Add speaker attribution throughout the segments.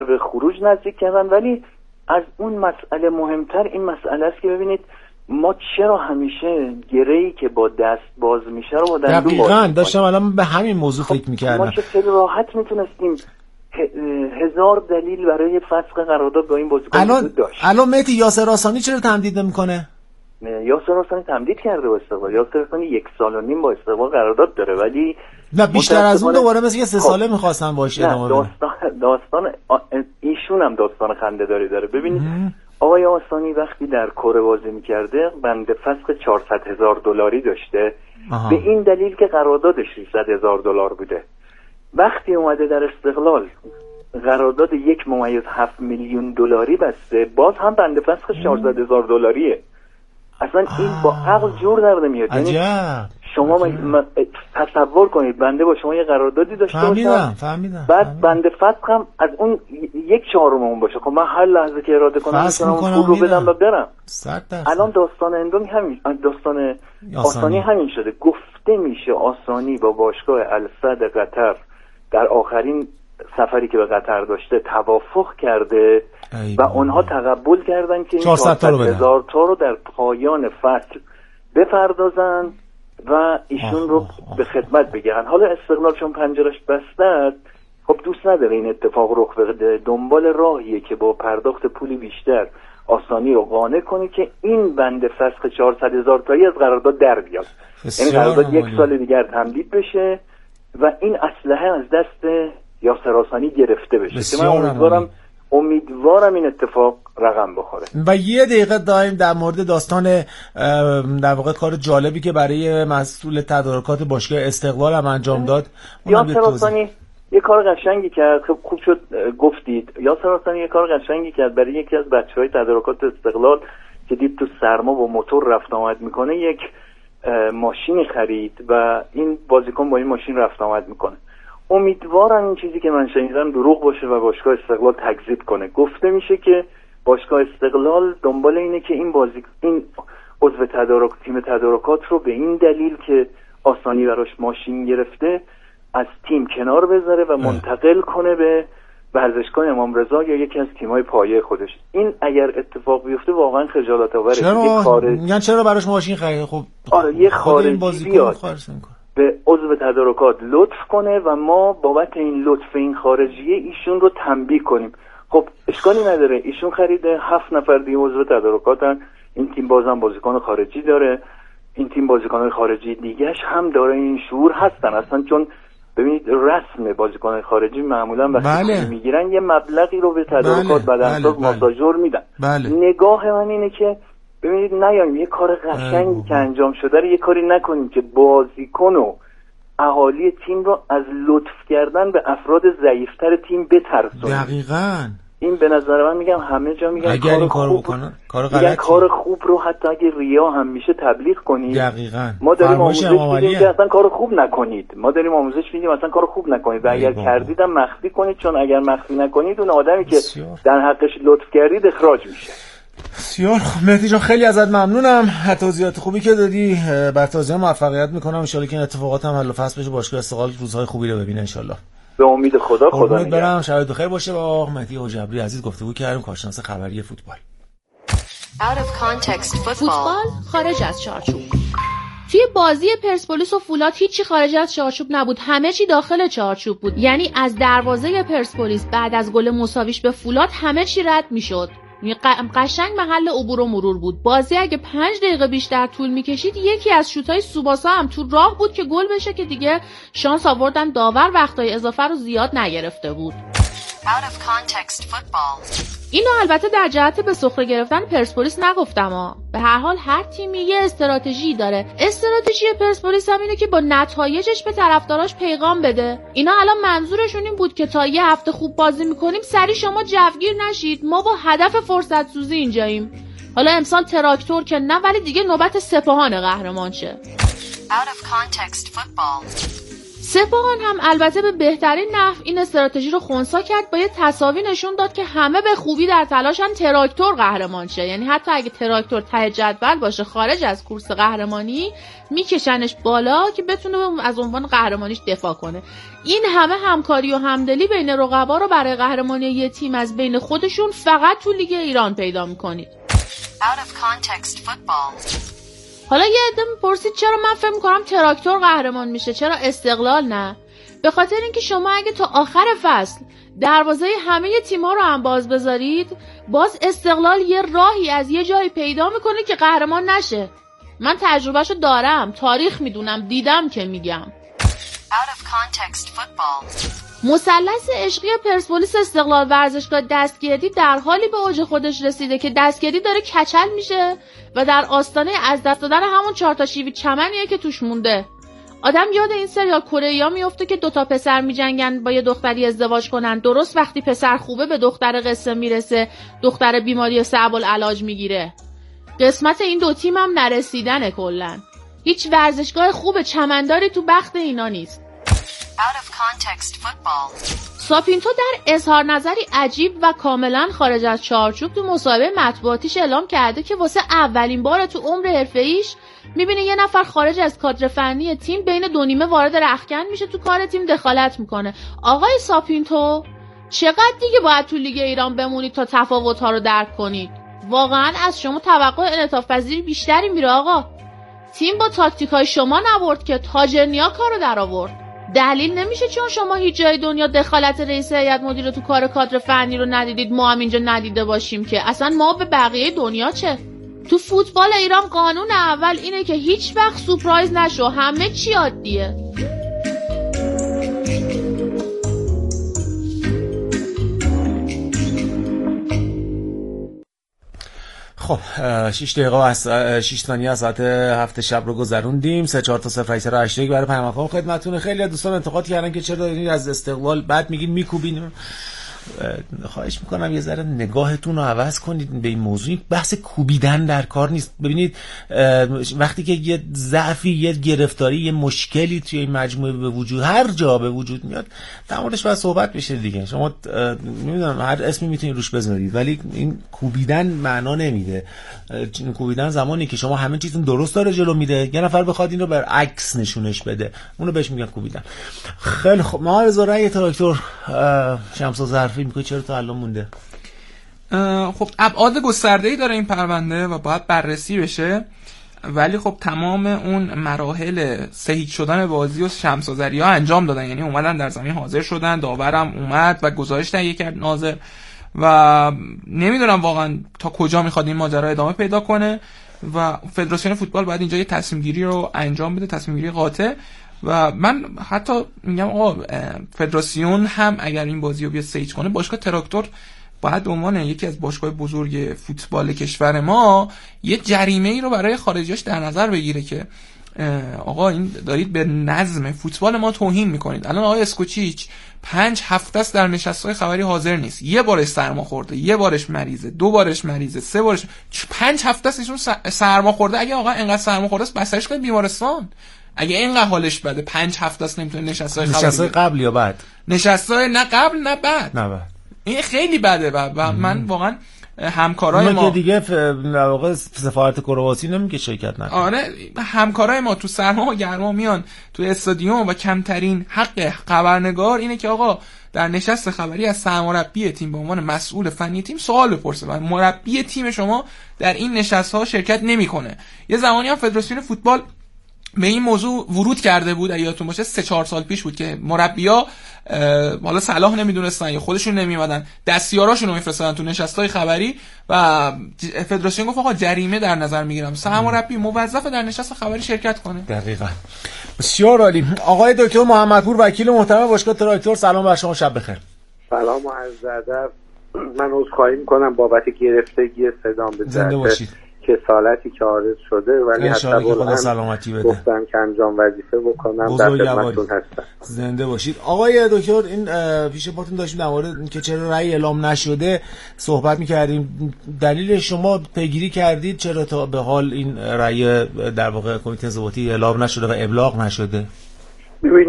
Speaker 1: به خروج نزدیک کردن. ولی از اون مسئله مهمتر این مسئله است که ببینید ما چرا همیشه گره‌ای که با دست باز میشه رو با دندون باز
Speaker 2: دقیقاً داشتم الان به همین موضوع فکر می‌کردم.
Speaker 1: ما که خیلی راحت میتونستیم هزار دلیل برای فسخ قرارداد با این بازیکن وجود داشت.
Speaker 2: الان مهدی یاسر آسانی چرا تمدید نمی‌کنه؟
Speaker 1: یاسر آسانی تمدید کرده با استقلال. یاسر آسانی 1.5 سال با استقلال قرارداد داره، ولی
Speaker 2: نه بیشتر از اون دوباره مثل 3 ساله می‌خواستن باهاش ادامه بدن.
Speaker 1: داستان ایشون هم داستان خنده‌داری داره. ببینید آقای آسانی وقتی در کره بازی می‌کرده بند فسخ $400,000 داشته. به این دلیل که قراردادش $300,000 بوده. وقتی اومده در استقلال قرارداد $1.7 میلیون بسته، باز هم بند فسخ $400,000. اصلا این با عقل جور در نمیاد. یعنی شما تصور کنید بنده با شما یه قراردادی داشته باشم، بعد بند فسخ هم از اون 1/4 اون باشه. خب من هر لحظه که اراده کنم میتونم پول رو بدم و برم. الان داستان اندومی همین، داستان آسانی همین شده. گفته میشه آسانی با باشگاه السد قطر در آخرین سفری که به قطر داشته توافق کرده و اونها تقبل کردن که 400,000 تا رو در پایان فصل بپردازن و ایشون رو به خدمت بگیرن. حالا استقلال چون پنجرش بسته است، خب دوست نداره این اتفاق رخ بده، دنبال راهیه که با پرداخت پولی بیشتر آسانی رو قانع کنه که این بند فسخ 400,000 تایی از قرارداد در بیاد. یعنی قرارداد 1 سال دیگر تمدید بشه و این اسلحه از دست یاسر آسانی گرفته بشه که من امیدوارم این اتفاق رقم بخوره.
Speaker 2: و یه دقیقه دایم در مورد داستان در واقع کار جالبی که برای مسئول تدارکات باشگاه استقلال هم انجام داد.
Speaker 1: یاسر آسانی یه کار قشنگی کرد. خوب شد گفتید. یاسر آسانی یه کار قشنگی کرد برای یکی از بچهای تدارکات استقلال که دید تو سرما با موتور رفت آمد میکنه، یک ماشینی خرید و این بازیکن با این ماشین رفت آمد میکنه. امیدوارم این چیزی که من شنیدم دروغ باشه و باشگاه استقلال تکذیب کنه. گفته میشه که باشگاه استقلال دنبال اینه که این عضو تیم تدارکات رو به این دلیل که آسانی براش ماشین گرفته از تیم کنار بذاره و منتقل کنه به ورزشگاه امام رضا یا یکی از تیم‌های پایه خودش. این اگر اتفاق بیفته واقعا خجالت آوره.
Speaker 2: چرا براش ماشین خرید؟ خب
Speaker 1: آره یه خارجی بیاد به عضو تدارکات لطف کنه و ما بابت این لطف این خارجیه ایشون رو تنبیه کنیم. خب اشکالی نداره، ایشون خریده 7 نفر دیگه عضو تدارکاتن، این تیم بازم بازیکن خارجی داره، این تیم بازیکن خارجی دیگه‌اش هم داره این شعور هستن اصلا. چون ببینید رسم بازیکن خارجی معمولا وقتی میگیرن یه مبلغی رو به تدارکات بدنساز ماساژور میدن. نگاه من اینه که ببینید نیایم یه کار قشنگی که انجام شده رو یه کاری نکنیم که بازیکن و اهالی تیم رو از لطف کردن به افراد ضعیفتر تیم بترسونیم.
Speaker 2: دقیقاً
Speaker 1: این به نظر من میگم همه جا میگن
Speaker 2: اگر این کارو بکنن کار غلطیه.
Speaker 1: کار خوب رو حتی اگه ریا هم میشه تبلیغ کنید.
Speaker 2: دقیقاً
Speaker 1: ما داریم آموزش میدیم که اصلا کار خوب نکنید. ما داریم آموزش میدیم اصلا کار خوب نکنید و اگر کردید هم مخفی کنید، چون اگر مخفی نکنید اون آدمی که در حقش لطف کردید اخراج میشه.
Speaker 2: بسیار خوب مهدی جان، خیلی ازت ممنونم. توضیحات خوبی که دادی. بر توضیح موفقیت میکنم. ان شاءالله که این اتفاقات هم حل و فصل بشه، باشگاه استقلال روزهای خوبی رو ببینه ان شاءالله.
Speaker 1: به امید خدا نگهدار.
Speaker 2: برم شب بخیر باشه. با مهدی حجبری عزیز گفتگو کردیم، کارشناس خبری فوتبال.
Speaker 3: فوتبال خارج از چارچوب. توی بازی پرسپولیس و فولاد هیچی خارج از چارچوب نبود، همه چی داخل چارچوب بود. یعنی از دروازه پرسپولیس بعد از گل مساویش به فولاد همه چی رد میشد. قشنگ محل عبور و مرور بود. بازی اگه 5 دقیقه بیشتر طول میکشید یکی از شوت‌های سوباسا هم تو راه بود که گل بشه که دیگه شانس آوردن داور وقتای اضافه رو زیاد نگرفته بود. اینو البته در جهت به سخره گرفتن پرسپولیس نگفتم به هر حال هر تیمی یه استراتژی داره. استراتژی پرسپولیس هم اینه که با نتایجش به طرفداراش پیغام بده. اینا الان منظورشون این بود که تا یه هفته خوب بازی میکنیم سری شما جوگیر نشید، ما با هدف فرصت سوزی اینجاییم. حالا امسال تراکتور که نه، ولی دیگه نوبت سپاهان قهرمان شه. سپاهان هم البته به بهترین نحو این استراتژی رو خنثی کرد، با یه تساوی نشون داد که همه به خوبی در تلاشن تراکتور قهرمان شه. یعنی حتی اگه تراکتور ته جدول باشه خارج از کورس قهرمانی میکشنش بالا که بتونه از عنوان قهرمانیش دفاع کنه. این همه همکاری و همدلی بین رقبا رو برای قهرمانی یه تیم از بین خودشون فقط تو لیگ ایران پیدا میکنید. حالا یه عده میپرسید چرا من فکر میکنم تراکتور قهرمان میشه، چرا استقلال نه؟ به خاطر اینکه شما اگه تا آخر فصل دروازه همه تیم‌ها رو هم باز بذارید، باز استقلال یه راهی از یه جایی پیدا میکنه که قهرمان نشه. من تجربهشو دارم، تاریخ میدونم، دیدم که میگم. مثلث عشقی پرسپولیس استقلال ورزشگاه دستگردی در حالی به اوج خودش رسیده که دستگردی داره کچل میشه و در آستانه از دست دادن همون 4 تا شیوی چمنیه که توش مونده. آدم یاد این سریال کره‌ای‌ها میفته که 2 تا پسر میجنگن با یه دختری ازدواج کنن، درست وقتی پسر خوبه به دختر قصه میرسه، دختر بیماری صعب العلاج میگیره. قسمت این 2 تیم هم نرسیدنه. کلاً هیچ ورزشگاه خوب چمنداری تو بخت اینا نیست. ساپینتو در اظهار نظری عجیب و کاملا خارج از چارچوب تو مصاحبه مطبوعاتیش اعلام کرده که واسه اولین بار تو عمر حرفه‌ایش میبینه یه نفر خارج از کادر فنی تیم بین 2 نیمه وارد رختکن میشه، تو کار تیم دخالت میکنه. آقای ساپینتو چقدر دیگه باید تو لیگ ایران بمونید تا تفاوت‌ها رو درک کنید؟ واقعا از شما توقع انعطاف پذیری بیشتری میره آقا. تیم با تاکتیکای شما نبرد که تاجرنیا کارو در آورد. دلیل نمیشه چون شما هیچ جای دنیا دخالت رئیس هیئت مدیره تو کار کادر فنی رو ندیدید ما هم اینجا ندیده باشیم که اصلا ما به بقیه دنیا چه؟ تو فوتبال ایران قانون اول اینه که هیچ وقت سورپرایز نشو، همه چی عادیه.
Speaker 2: خب 6 دقیقه از 6 ثانیه از ساعت 7 شب رو گذروندیم. 3-4 تا 0-8 برای پیام‌ها خدمتتون. خیلی دوستان انتقاد کردن که چرا دارین از استقلال بعد میگین میکوبین. خواهش میکنم یه ذره نگاهتون رو عوض کنید به این موضوع. بحث کوبیدن در کار نیست. ببینید وقتی که یه ضعفی، یه گرفتاری، یه مشکلی توی این مجموعه به وجود، هر جا به وجود میاد، در موردش باید صحبت بشه دیگه. شما نمیدونم هر اسمی میتونید روش بذارید ولی این کوبیدن معنا نمیده. کوبیدن زمانی که شما همه چیزتون درست داره جلو میره، یه نفر بخواد اینو برعکس نشونش بده، اونو بهش میگن کوبیدن. خیلی خب ما از رأی تراکتور شمس ظرفی میگه چرا تا الان مونده؟
Speaker 4: خب ابعاد گسترده‌ای داره این پرونده و باید بررسی بشه، ولی خب تمام اون مراحل صحیح شدن بازی و شمس آذری‌ها انجام دادن. یعنی اومدن در زمین حاضر شدن، داورم اومد و گزارش تهیه کرد ناظر و نمیدونم واقعا تا کجا میخواد این ماجرا ادامه پیدا کنه و فدراسیون فوتبال باید اینجا یه تصمیم گیری رو انجام بده، تصمیم گیری قاطع. و من حتی میگم آقا فدراسیون هم اگر این بازی رو بیا سیج کنه، باشگاه تراکتور باید به عنوان یکی از باشگاه بزرگ فوتبال کشور ما یه جریمه ای رو برای خارجیاش در نظر بگیره که آقا این دارید به نظم فوتبال ما توهین میکنید. الان آقای اسکوچیچ 5 هفته است در نشست‌های خبری حاضر نیست، یه بارش سرما خورده، یه بارش مریضه، 2 بارش مریضه، 3 بارش 5 هفته است ایشون سرما خورده. اگه آقا اینقدر سرما خورده است بسش کنید بیمارستان. اگه اینقدر حالش بده 5 هفته است نمیتونه نشست‌های خبری.
Speaker 2: نشست‌های قبل یا بعد؟
Speaker 4: نشست‌های نه قبل نه بعد.
Speaker 2: نه بعد.
Speaker 4: این خیلی بده و من واقعا همکارای ما
Speaker 2: که دیگه در واقع سفارت کرواسی نمیگه شرکت نکنه.
Speaker 4: آره همکارای ما تو سرما و گرما میان تو استادیوم و کمترین حق خبرنگار اینه که آقا در نشست خبری از سرمربی تیم به عنوان مسئول فنی تیم سوال بپرسه و مربی تیم شما در این نشست‌ها شرکت نمیکنه. یه زمانی هم فدراسیون فوتبال به این موضوع ورود کرده بود، اگه یادتون باشه 3-4 سال پیش بود که مربی‌ها حالا صلاح نمیدونستن یا خودشون نمیومدن، دستیاراشون رو میفرستادن تو نشست‌های خبری و فدراسیون گفت آقا جریمه در نظر میگیرم، سرمربی موظف در نشست خبری شرکت کنه.
Speaker 2: دقیقاً. بسیار عالی. آقای دکتر محمدپور وکیل محترم باشگاه تراکتور، سلام بر شما، شب بخیر.
Speaker 5: سلام و عرض ادب. من عذرخواهی می‌کنم بابت گرفتگی صدام به
Speaker 2: زنده باشید.
Speaker 5: کسالتی که عارض شده ولی حتی
Speaker 2: خدا سلامتی بده.
Speaker 5: گفتم که انجام وظیفه بکنم، در خدمتتون هستم.
Speaker 2: زنده باشید. آقای دکتر این پیش پاتون داشتیم در مورد اینکه چرا رأی اعلام نشده صحبت می‌کردیم. دلیل شما پیگیری کردید چرا تا به حال این رأی در واقع کمیته انضباطی اعلام نشده و ابلاغ نشده؟
Speaker 5: ببینید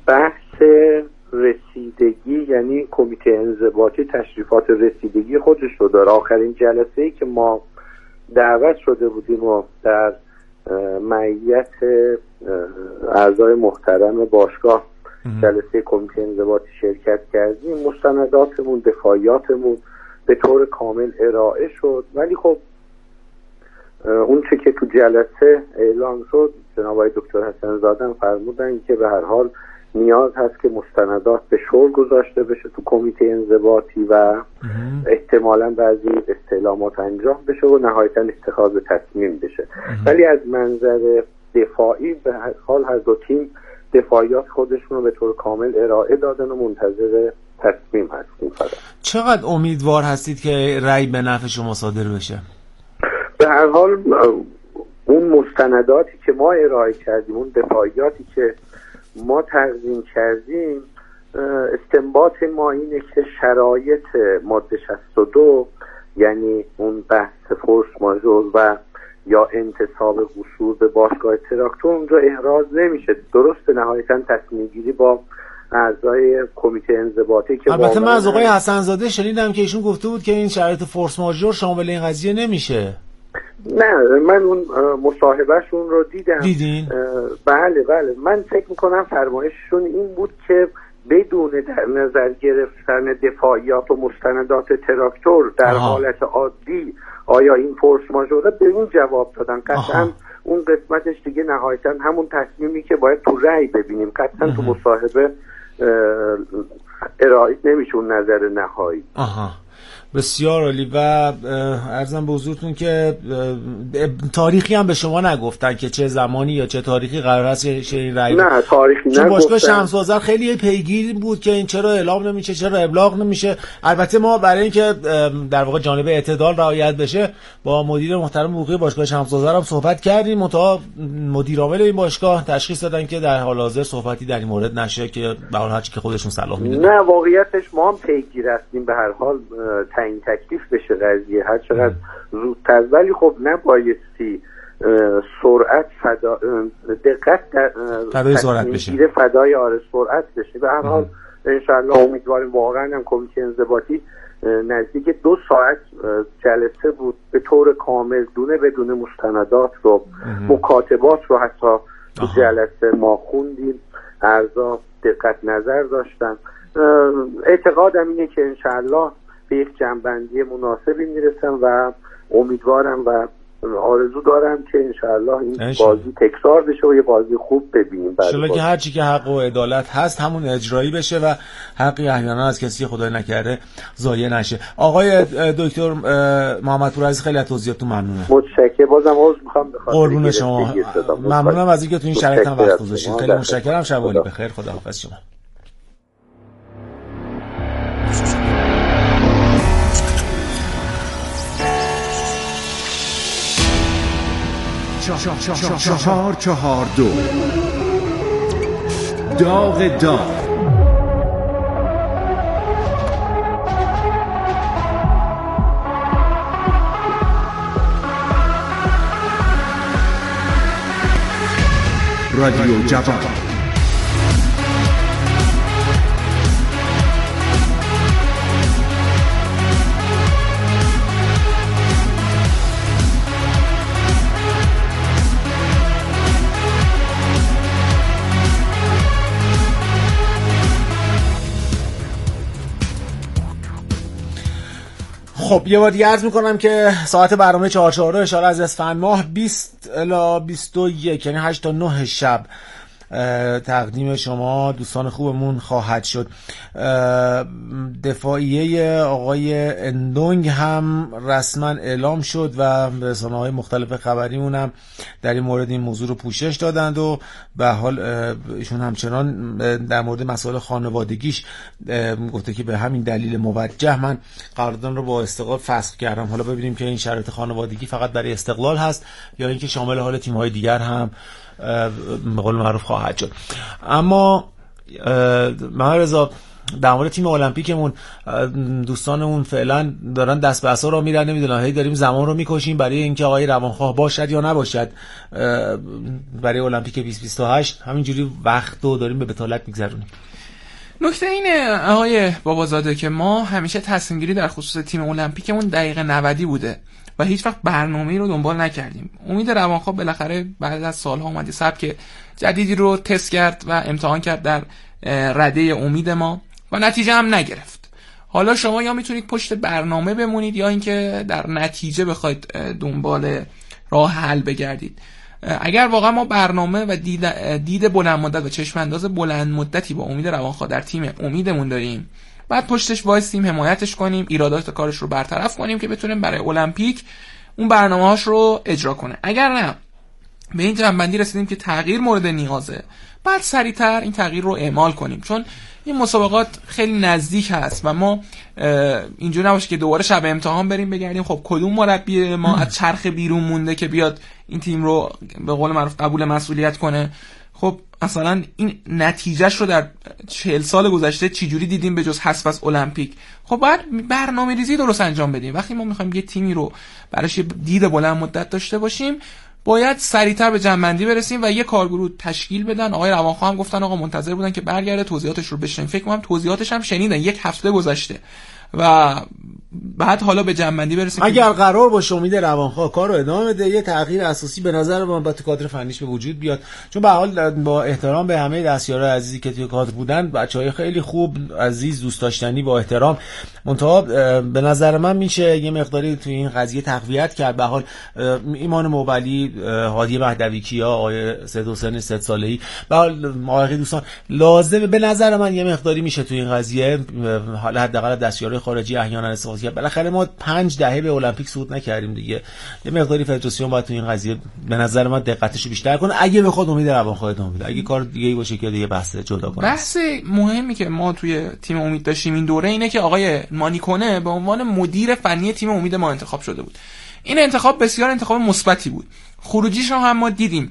Speaker 5: بحث رسیدگی، یعنی کمیته انضباطی تشریفات رسیدگی خودش رو داره. آخرین جلسه‌ای که ما دعوت شده بودیم و در معیت اعضای محترم باشگاه جلسه کمیته انضباطی شرکت کردیم، مستنداتمون، دفاعیاتمون به طور کامل ارائه شد. ولی خب اون چه که تو جلسه اعلام شد، جناب آقای دکتر حسن زاده فرمودن که به هر حال نیاز هست که مستندات به شور گذاشته بشه تو کمیته انضباطی و احتمالاً بعضی استعلامات انجام بشه و نهایتاً اتخاذ تصمیم بشه. ولی از منظر دفاعی به هر حال هر دو تیم دفاعیات خودشون رو به طور کامل ارائه دادن و منتظر تصمیم هستیم.
Speaker 2: چقدر امیدوار هستید که رأی به نفع شما صادر بشه؟
Speaker 5: به هر حال اون مستنداتی که ما ارائه کردیم، اون دفاعیاتی که ما تقدیم کردیم، استنباط ما اینه که شرایط ماده 62، یعنی اون بحث فورس ماژور و یا انتصاب قصور به باشگاه تراکتور اونجا احراز نمیشه. درسته نهایتاً تصمیم گیری با اعضای کمیته انضباطی که
Speaker 2: البته من از آقای حسن زاده شنیدم که ایشون گفته بود که این شرایط فورس ماژور شامل این قضیه نمیشه.
Speaker 5: نه، من اون مصاحبهشون رو دیدم.
Speaker 2: دیدین؟
Speaker 5: بله من فکر میکنم فرمایششون این بود که بدون در نظر گرفتن دفاعیات و مستندات تراکتور در حالت عادی آیا این فورس ماژوره، به اون جواب دادن. قطعا اون قسمتش دیگه نهایتا همون تصمیمی که باید تو رأی ببینیم، قطعا تو مصاحبه ارائه نمیشه اون نظر نهایی.
Speaker 2: بسیار عالی. و عرضم به حضورتون که تاریخی هم به شما نگفتن که چه زمانی یا چه تاریخی قرار است این رأی؟
Speaker 5: نه، تاریخی نگفتن.
Speaker 2: چون باشگاه شمس آذر خیلی پیگیر بود که این چرا اعلام نمیشه، چرا ابلاغ نمیشه. البته ما برای اینکه در واقع جانب اعتدال رعایت بشه با مدیر محترم حقوقی باشگاه شمس آذر هم صحبت کردیم، منتها مدیر عامل این باشگاه تشخیص دادن که در حال حاضر صحبتی در این مورد نشه که به هر حال که خودشون صلاح میدونن.
Speaker 5: نه، واقعیتش ما هم پیگیر هستیم به هر حال این تکلیف بشه قضیه هر چقدر زودتر. ولی خب نبایستی سرعت دقت در
Speaker 2: فدای سرعت بشه،
Speaker 5: فدای سرعت بشه. به هر حال انشالله امیدواریم. واقعا هم کمیته انضباطی نزدیک 2 ساعت جلسه بود، به طور کامل دونه بدون مستندات رو، مکاتبات رو حتی تو جلسه ما خوندیم، اعضا دقت نظر داشتن. اعتقادم اینه که انشالله به یک جنبندی مناسبی میرسم و امیدوارم و آرزو دارم که انشاءالله این بازی تکرار بشه و یه بازی خوب ببینیم.
Speaker 2: انشاءالله که هرچی که حق و عدالت هست همون اجرایی بشه و حقی احیانا از کسی خدای نکرده ضایع نشه. آقای دکتر محمدپور عزیز خیلی از توضیحاتتون ممنونم.
Speaker 5: متشکرم. بازم عذر میخوام
Speaker 2: قربون شما. ممنونم از اینکه تو این شرایط هم وقت گذاشتید. خیلی متشکرم. شب عالی بخیر. خداحافظ شما.
Speaker 6: چهار دو داغ داغ رادیو جوان.
Speaker 2: خب یه بار دیگه عرض میکنم که ساعت برنامه 442 اشاره از اسفند ماه 20 الی 21 یعنی 8 تا 9 شب تقدیم شما دوستان خوبمون خواهد شد. دفاعیه آقای اندونگ هم رسما اعلام شد و رسانه‌های مختلف خبریمون هم در این مورد این موضوع رو پوشش دادند و به حال ایشون همچنان در مورد مسائل خانوادگیش گفته که به همین دلیل موجه من قراردادم رو با استقلال فسخ کردم. حالا ببینیم که این شرایط خانوادگی فقط برای استقلال هست یا اینکه شامل حال تیم‌های دیگر هم به قول معروف خواهد شد. اما محمد رضا در مورد تیم المپیکمون دوستانمون فعلا دارن دست به عصا را میرن، نمیدونم هی داریم زمان رو میکشیم برای اینکه آقای روانخواه باشد یا نباشد برای المپیک 2028 همینجوری وقت رو داریم به بتالت میگذرونیم.
Speaker 4: نکته اینه آقای بابازاده که ما همیشه تصمیم گیری در خصوص تیم المپیکمون دقیقه 90 بوده و هیچ وقت برنامه‌ای رو دنبال نکردیم. امید روانخواه بالاخره بعد از سالها اومد سبک جدیدی رو تست کرد و امتحان کرد در رده امید ما و نتیجه هم نگرفت. حالا شما یا میتونید پشت برنامه بمونید یا اینکه در نتیجه بخواید دنبال راه حل بگردید. اگر واقعا ما برنامه و دید بلند مدت و چشم انداز بلند مدتی با امید روانخواه در تیم امیدمون داریم، بعد پشتش وایسیم، حمایتش کنیم، ایرادات کارش رو برطرف کنیم که بتونیم برای المپیک اون برنامه‌هاش رو اجرا کنه. اگر نه به این جنبندی رسیدیم که تغییر مورد نیازه، بعد سریعتر این تغییر رو اعمال کنیم، چون این مسابقات خیلی نزدیک هست و ما اینجوری نباشه که دوباره شب امتحان بریم بگردیم خب کدوم مربی ما از چرخ بیرون مونده که بیاد این تیم رو به قول معروف قبول مسئولیت کنه. خب مثلا این نتیجهش رو در 40 سال گذشته چجوری دیدیم به جز حذف از المپیک؟ خب باید برنامه‌ریزی درست انجام بدیم. وقتی ما می‌خوایم یه تیمی رو براش دید بلند مدت داشته باشیم، باید سریعتر به جمع‌بندی برسیم و یه کارگروه تشکیل بدن. آقای روانخواه هم گفتن آقا منتظر بودن که برگرده توضیحاتش رو بشنویم. فکر کنم توضیحاتش هم شنیدن، 1 هفته گذشته و بعد حالا به جمع‌بندی برسیم.
Speaker 2: اگر قرار باشه امید روانخواه کار رو ادامه بده، یه تغییر اساسی به نظر من با تو کادر فنیش به وجود بیاد، چون به حال با احترام به همه دستیارای عزیزی که توی کادر بودن، بچهای خیلی خوب، عزیز، دوست داشتنی، با احترام، منتها به نظر من میشه یه مقداری توی این قضیه تقویت کرد. به حال ایمان موبلی، هادی مهدویکیا، آقای سید حسین 3 ساله‌ای، به حال آقای دوستان لازم به نظر من یه مقداری میشه توی این قضیه حالا حداقل دستیارای خارجی احیانا استفاده کرد. بالاخره ما 5 دهه به المپیک صعود نکردیم دیگه، یه مقداری فدراسیون باید تو این قضیه به نظر من دقتش رو بیشتر کنه اگه بخواد امید روانخواه ادامه بده. اگه کار دیگه‌ای باشه که دیگه بحث جدا کنه.
Speaker 4: بحث مهمی که ما توی تیم امید داشتیم این دوره اینه که آقای مانیکونه به عنوان مدیر فنی تیم امید ما انتخاب شده بود. این انتخاب بسیار انتخاب مثبتی بود. خروجیش رو هم ما دیدیم،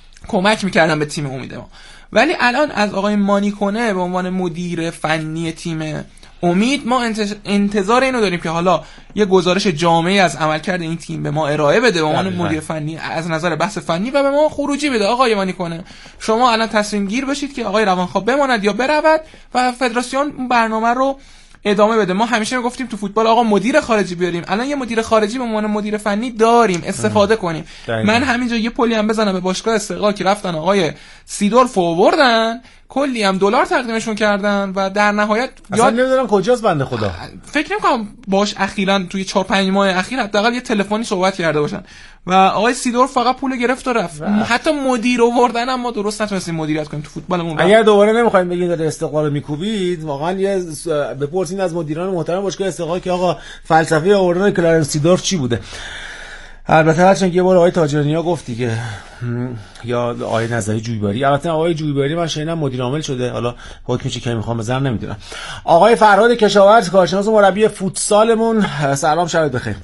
Speaker 4: کمک می‌کردن به تیم امید ما. ولی الان از آقای مانیکونه به عنوان مدیر فنی تیم امید ما انتظار اینو داریم که حالا یه گزارش جامعی از عملکرد این تیم به ما ارائه بده به عنوان مدیر فنی از نظر بحث فنی و به ما خروجی بده. آقای مانیکونه شما الان تصمیم گیر بشید که آقای روانخواه بماند یا برود و فدراسیون برنامه رو ادامه بده. ما همیشه میگفتیم تو فوتبال آقا مدیر خارجی بیاریم، الان یه مدیر خارجی به عنوان مدیر فنی داریم، استفاده کنیم. من همینجا یه پلی هم بزنم به باشگاه استقلال که رفتن آقای سیدورف آوردن، کلی هم دلار تقدیمشون کردن و در نهایت
Speaker 2: اصلا نمیدونم کجاست بنده خدا.
Speaker 4: فکر نمی‌کنم باش اخیراً توی 4-5 ماه اخیر حداقل یه تلفنی صحبت کرده باشن و آقای سیدورف فقط پول گرفت و رفت. حتی مدیر آوردن هم ما درست نتونستیم مدیریت کنیم تو فوتبالمون.
Speaker 2: اگر دوباره نمیخوایم بگین داره استقلال رو میکوبید، واقعا یه بپرسین از مدیران محترم باشگاه استقلال که آقا فلسفه آوردن کلارنس سیدورف چی بوده. البته هرچند یه بار آقای تاجرنیا گفتی که یا آقای نظری جویباری، البته آقای جویباری من شنیدم مدیر عامل شده، حالا حکمش که میخوام بزنم نمیدونم. آقای فرهاد کشاورز کارشناس و مربی فوتسالمون، سلام، شب بخیر.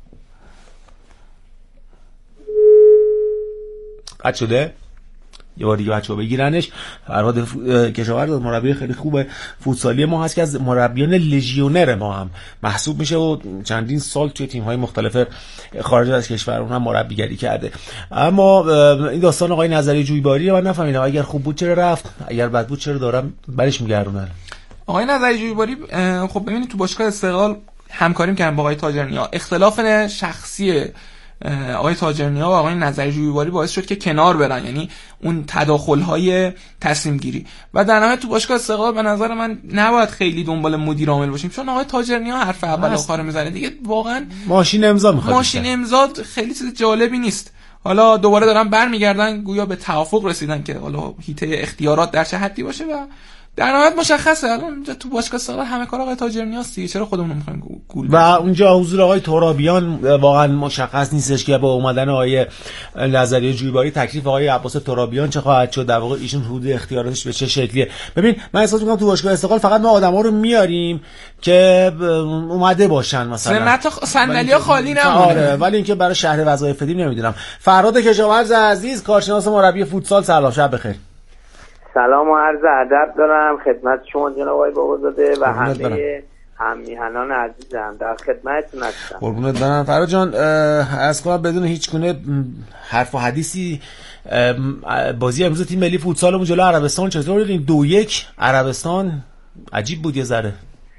Speaker 2: قطع شده؟ یه بار دیگه بچه‌ها بگیرنش. فرهاد کشاورز مربی خیلی خوبه فوتسالی ما هست که از مربیان لژیونر ما هم محسوب میشه و چندین سال توی تیم‌های مختلف خارج از کشور اون هم مربیگری کرده. اما این داستان آقای نظری جویباری من نفهمیدم، اگر خوب بود چرا رفت، اگر بد بود چرا دارم برش میگردونن.
Speaker 4: آقای نظری جویباری خب ببینید تو باشگاه استقلال همکاری می‌کردن با آقای تاجرنیا، اختلاف شخصی آقای تاجرنیا و آقای نظری جویباری باعث شد که کنار برن، یعنی اون تداخل‌های تصمیم گیری و در نهایت تو باشگاه استقلال به نظر من نباید خیلی دنبال مدیر عامل باشیم، چون آقای تاجرنیا حرف اول آخر میزنه دیگه، واقعا
Speaker 2: ماشین امضا میخواد،
Speaker 4: ماشین امضا خیلی چیز جالبی نیست. حالا دوباره دارن برمیگردن گویا به توافق رسیدن که حالا حیطه اختیارات در چه حدی باشه و در نهایت مشخصه الان اونجا تو باشگاه استقلال همه کار آقای تاجرنیاست دیگه، چرا خودمون می‌خوایم گول
Speaker 2: و اونجا حضور آقای ترابیان واقعا مشخص نیستش که با اومدن آقای نظری جویباری تکلیف آقای عباس ترابیان چه خواهد شد، در واقع ایشون حدود اختیاراتش به چه شکلیه. ببین من احساس می‌کنم تو باشگاه استقلال فقط ما آدما رو میاریم که اومده باشن، مثلا
Speaker 4: صندلی‌ها خالی نمونه.
Speaker 2: آره، ولی اینکه برای شهر وظایف دیم نمیدونم. فرهاد کشاورز عزیز کارشناس مربی فوتسال، سلام، شب بخیر.
Speaker 5: سلام و عرض ادب دارم خدمت شما جناب آقای بابازاده و همه هممیهنان عزیزم، در خدمتتون هستم.
Speaker 2: قربونت برم فراد جان. از کنم بدون هیچ گونه حرف و حدیثی، بازی امروز تیم ملی فوتسالمون جلو عربستان چطور دیدین؟ 2-1 عربستان عجیب بود یه ذره.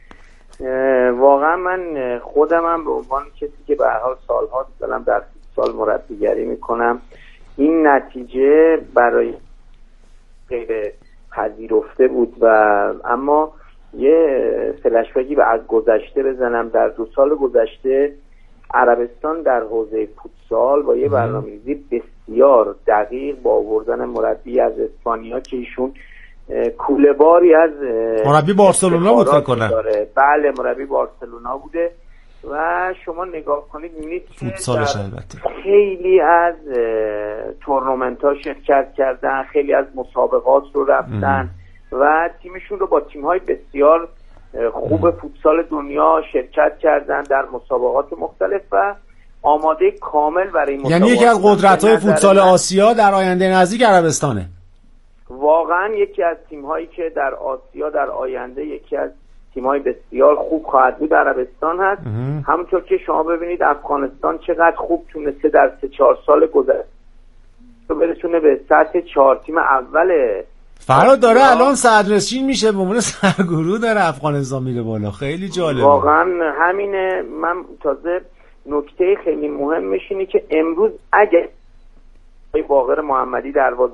Speaker 5: واقعا من خودمم به عنوان کسی که به هر حال سال‌هاست دارم در فوتسال مربیگری میکنم، این نتیجه برای غیر پذیرفته بود و اما یه فلشبکی به از گذشته بزنم. در 2 سال گذشته عربستان در حوزه فوتسال با یه برنامه‌ریزی بسیار دقیق با آوردن مربی از اسپانیا که ایشون کوله باری از
Speaker 2: مربی بارسلونا بود فکر کنم.
Speaker 5: بله مربی بارسلونا بوده و شما نگاه کنید می‌بینید
Speaker 2: فوتسالش البته
Speaker 5: خیلی از تورنمنت‌ها شرکت کردن، خیلی از مسابقات رو رفتن و تیمشون رو با تیم‌های بسیار خوب فوتسال دنیا شرکت کردن در مسابقات مختلف و آماده کامل برای مسابقات.
Speaker 2: یعنی یکی از قدرت‌های فوتسال آسیا در آینده نزدیک عربستانه.
Speaker 5: واقعا یکی از تیم‌هایی که در آسیا در آینده یکی از تیم‌های بسیار خوب خواهد بود عربستان هست. همونطور که شما ببینید افغانستان چقدر خوب تونسته در 3-4 سال گذشته برسونه به سطح 4 تیم اول.
Speaker 2: فراد داره الان صدرنشین میشه، به عنوان سرگرو داره افغانستان میره بالا. خیلی جالبه.
Speaker 5: واقعا همینه. من تازه نکته خیلی مهمش اینه که امروز اگه باقر محمدی دروازه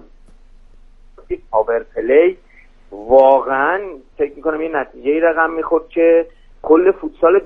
Speaker 5: پاور پلی واقعا فکر میکنم یه نتیجه رقم میخورد که کل فوتسال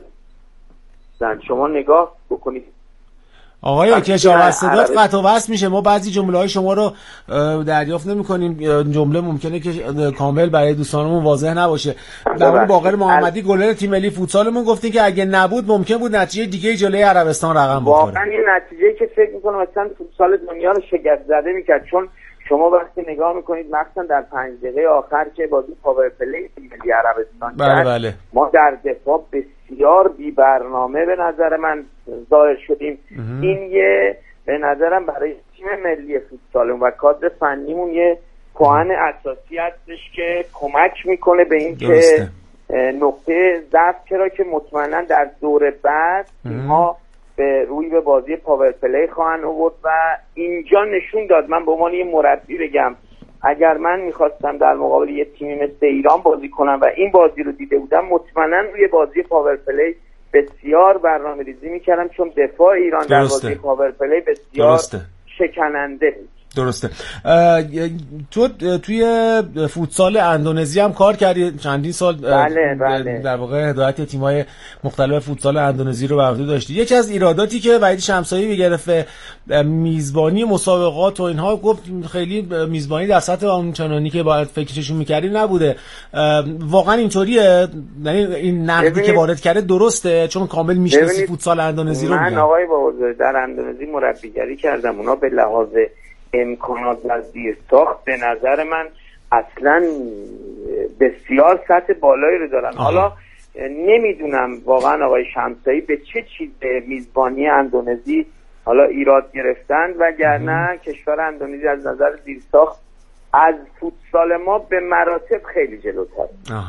Speaker 5: شما نگاه بکنید.
Speaker 2: آقای کشاورزداد قطع و وصل میشه، ما بعضی جمله‌های شما رو دریافت نمی‌کنیم، جمله ممکنه که کامل برای دوستانمون واضح نباشه. در مورد باقر محمدی گلر تیم ملی فوتسالمون گفتین که اگه نبود ممکن بود نتیجه دیگه جلوی عربستان رقم بخوره.
Speaker 5: واقعا این نتیجه که فکر می‌کنم مثلا فوتسال دنیا رو شگفت زده می‌کرد، چون شما وقتی نگاه میکنید مثلا در 5 دقیقه آخر که بازی پاور پلی ملی عربستان
Speaker 2: بله.
Speaker 5: ما در دفاع بسیار بی برنامه به نظر من ظاهر شدیم. این یه به نظرم برای تیم ملی فوتسالمون و کادر فنیمون یه پوان اساسی هستش که کمک میکنه به این که نقطه ضعف چرا که مطمئنا در دور بعد ما به بازی پاور پلی خواهن آورد و اینجا نشون داد. من به عنوان یه مربی بگم اگر من میخواستم در مقابل یه تیمی مثل ایران بازی کنم و این بازی رو دیده بودم مطمئنا روی بازی پاور پلی بسیار برنامه ریزی میکردم، چون دفاع ایران در بازی پاور پلی بسیار شکننده بود.
Speaker 2: درسته. تو توی فوتسال اندونزی هم کار کردی چندین سال.
Speaker 5: بله.
Speaker 2: در واقع هدایت تیم‌های مختلف فوتسال اندونزی رو بر عهده داشتی. یکی از ایراداتی که وحید شمسایی میگرفت میزبانی مسابقات و اینها، گفت خیلی میزبانی در سطح اونچنانی که باید فکرشون می‌کردیم نبوده. واقعا اینطوریه؟ یعنی این نقدی که وارد کرده درسته؟ چون کامل میشناسی فوتسال اندونزی رو.
Speaker 5: من آقای بابازاده در اندونزی مربیگری کردم، اونا به لحاظ امکانات و زیرساخت به نظر من اصلا بسیار سطح بالایی رو دارن. حالا نمیدونم واقعا آقای شمسایی به چه چیز میزبانی اندونزی حالا ایراد گرفتن، وگرنه کشور اندونزی از نظر زیرساخت از فوتسال ما به مراتب خیلی جلوتر.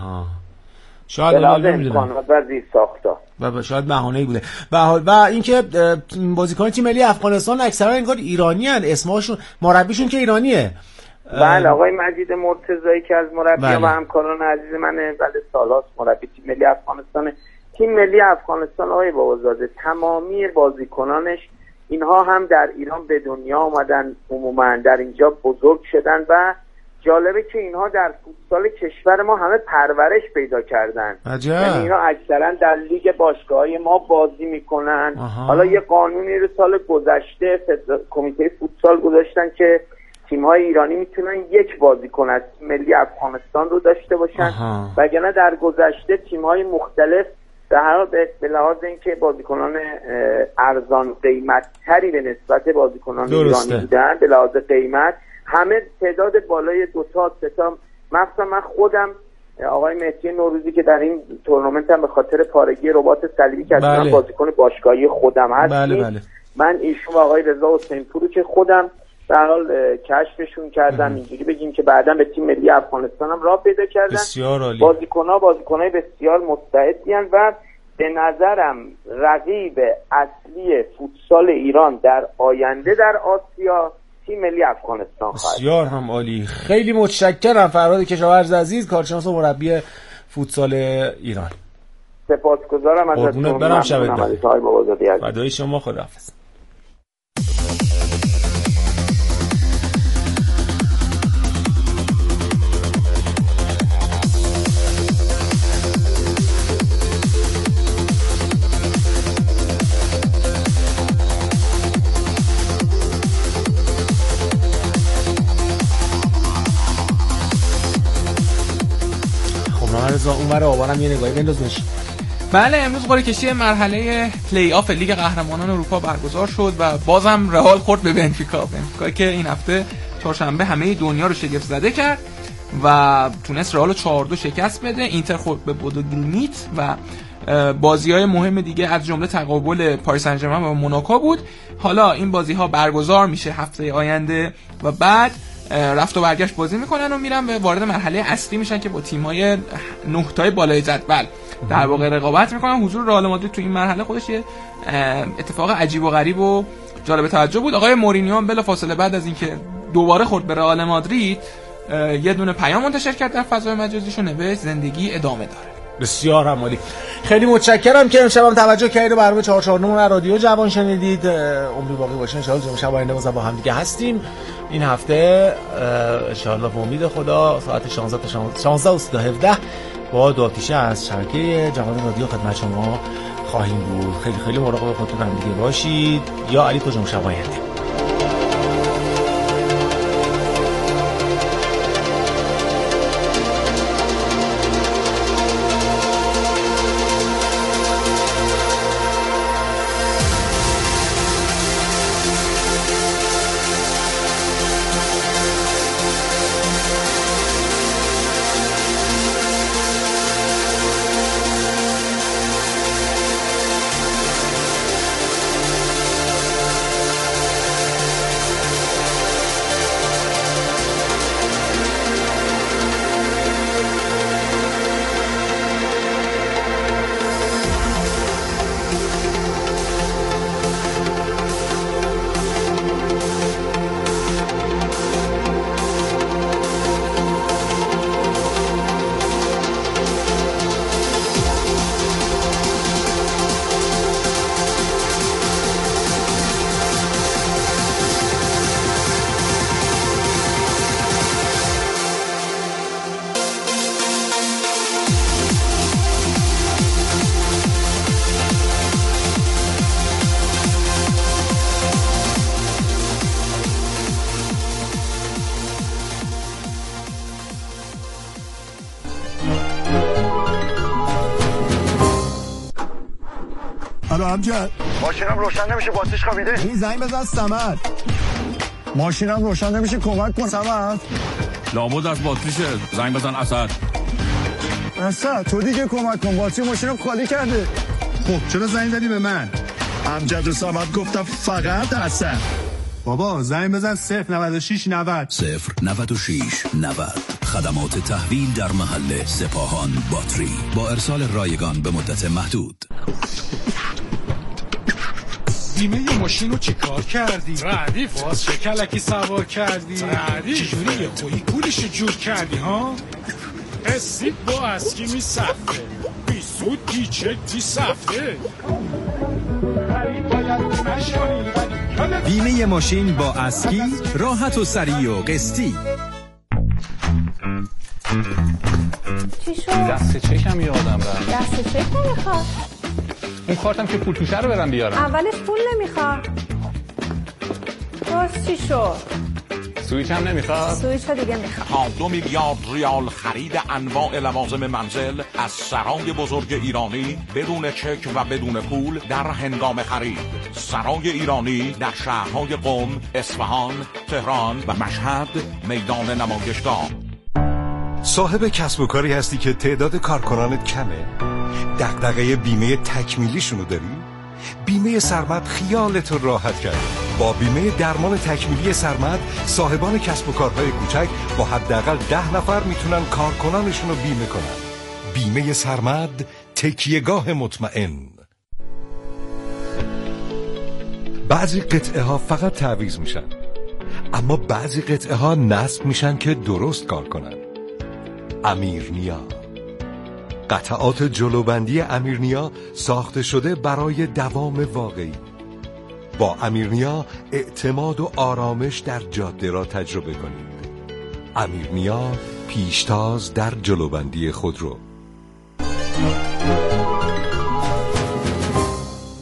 Speaker 2: شاید
Speaker 5: امکانات و زیرساخت‌ها
Speaker 2: و شاید بهانه‌ای بوده. و اینکه بازیکن تیم ملی افغانستان اکثرا انگار ایرانیان، اسمشون مربیشون که ایرانیه.
Speaker 5: بله آقای مجید مرتضایی که از مربیان و همکاران عزیز منه، بله سالاست مربی تیم ملی افغانستان. تیم ملی افغانستان آقای بابازاده تمامی بازیکنانش اینها هم در ایران به دنیا آمدن، عموما در اینجا بزرگ شدن و جالبه که اینها در فوتسال کشور ما همه پرورش پیدا کردن. یعنی اینا اکثرا در لیگ باشگاه‌های ما بازی میکنن. حالا یه قانونی رو سال گذشته کمیته فوتسال گذاشتن که تیم‌های ایرانی میتونن یک بازیکن از ملی افغانستان رو داشته باشن، وگرنه در گذشته تیم‌های مختلف به هر حال به لحاظ اینکه بازیکنان ارزان قیمت‌تری به نسبت بازیکنان ایرانی بودن به لحاظ قیمت، همه تعداد بالای 2 تا 3 تا، مثلا من خودم آقای مهدی نوروزی که در این تورنمنت هم به خاطر پارگی رباط صلیبی که اصلا بازیکن باشگاهی خودم هستیم، من ایشون و آقای رضا حسین‌پور که خودم در حال کشفشون کردن، اینجوری بگیم که بعدا به تیم ملی افغانستان هم راه پیدا کردن.
Speaker 2: بسیار عالی.
Speaker 5: بازیکنای بسیار مستعدی هستند و به نظرم رقیب اصلی فوتسال ایران در آینده در آسیا تیم ملی افغانستان خواهد.
Speaker 2: بسیار هم عالی. خیلی متشکرم فرهاد کشاورز عزیز، کارشناس و مربی فوتسال ایران.
Speaker 5: سپاسگزارم ازتون.
Speaker 2: برم شبت
Speaker 5: بخیر.
Speaker 2: فدای شما، خداحافظ. اونور آبانم یه نگاهی بنداز میشه.
Speaker 4: بله، امروز قرعه کشی مرحله پلی آف لیگ قهرمانان اروپا برگزار شد و بازم رئال خورد به بنفیکا که این هفته چهارشنبه همه دنیا رو شگفت زده کرد و تونست رئال 4-2 شکست بده. اینتر خورد به بودو گلیمت و بازی‌های مهم دیگه از جمله تقابل پاریس سن ژرمن و موناکو بود. حالا این بازی‌ها برگزار میشه هفته آینده و بعد رفت و برگشت بازی میکنن و میرن و وارد مرحله اصلی میشن که با تیم‌های 9 تای بالای جدول در واقع رقابت میکنن. حضور رئال مادرید تو این مرحله خودش یه اتفاق عجیب و غریب و جالب توجه بود. آقای مورینیو بلافاصله بعد از اینکه دوباره خورد به رئال مادرید یه دونه پیام منتشر کرد در فضای مجازیش و نوشت زندگی ادامه داره.
Speaker 2: بسیار عالی. خیلی متشکرم که امشب هم توجه کردید و برنامه 449 رادیو جوان شنیدید. عمری باقی باشه ان شاء الله شب آینده با هم دیگه هستیم. این هفته ان شاء الله به امید خدا ساعت 16:17 با دوتیشه از شبکه جوان رادیو خدمت شما خواهیم بود. خیلی خیلی مراقب خودتون هم دیگه باشید. یا علی کجا شب آینده.
Speaker 7: امجد
Speaker 8: ماشینم روشن نمیشه، باتریش خوابیده.
Speaker 7: این زنگ بزن سمر. ماشینم روشن نمیشه، کمک کن سمر.
Speaker 9: لابد از باتریشه، زنگ بزن اسد.
Speaker 7: اسد تو دیگه کمک کن، باتری ماشینم خالی کرده. خب چرا زنگ زدی به من؟ امجد و سمر گفتم فقط اسد. بابا زنگ بزن 096 90
Speaker 10: 096 90. خدمات تحویل در محل سپاهان باتری با ارسال رایگان به مدت محدود.
Speaker 11: بیمه ماشین رو چی کار کردی؟ ردیف باز چه کلکی سوار کردی؟ ردیف چجوری یه خویی پولش جور کردی ها؟ اسید با اسکی می سفته بی سود پیچه بی سفته.
Speaker 12: بیمه ماشین با اسکی راحت و سریع و قسطی.
Speaker 13: چی شد؟
Speaker 14: دست چکم یادم رفت.
Speaker 13: دست چک نمیخواد؟
Speaker 14: اون کارتم که پول توشه رو برم بیارم.
Speaker 13: اولش پول نمیخواد. باز چی شد؟
Speaker 14: سویچ هم نمیخواد؟
Speaker 13: سویچ ها دیگه میخواد.
Speaker 15: تا 2 میلیارد ریال خرید انواع لوازم منزل از سرای بزرگ ایرانی بدون چک و بدون پول در هنگام خرید. سرای ایرانی در شهرهای قم، اصفهان، تهران و مشهد میدان نمایشگاه.
Speaker 16: صاحب کسب و کاری هستی که تعداد کارکنانت کمه؟ دغدغه بیمه تکمیلیشونو داری؟ بیمه سرمد خیالت رو راحت کرده. با بیمه درمان تکمیلی سرمد صاحبان کسب و کارهای کوچک با حداقل 10 نفر میتونن کارکنانشون رو بیمه کنن. بیمه سرمد، تکیهگاه مطمئن. بعضی قطعه ها فقط تعویض میشن، اما بعضی قطعه ها نصب میشن که درست کار کنن. امیرنیا، قطعات جلوبندی امیرنیا ساخته شده برای دوام واقعی. با امیرنیا اعتماد و آرامش در جاده را تجربه کنید. امیرنیا، پیشتاز در جلوبندی خودرو.